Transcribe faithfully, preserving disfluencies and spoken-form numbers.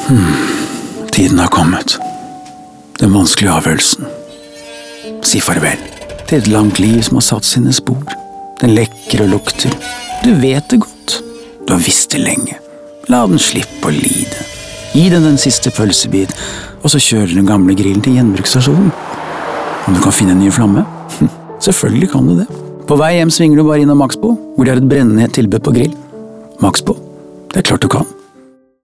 Hmm, tiden har kommet. Den vanskelige avgjørelsen. Si farvel til et langt liv som har satt sine spor. Den lekker og lukter. Du vet det godt. Du har visst det lenge. La den slippe å lide. Gi den den siste pølsebit, og så kjører den gamle grillen til gjenbruksstasjonen. Om du kan finne en ny flamme? Selvfølgelig kan du det. På vei hjem svinger du bare innom Maxbo, hvor det er et brennende tilbud på grill. Maxbo, det er klart du kan.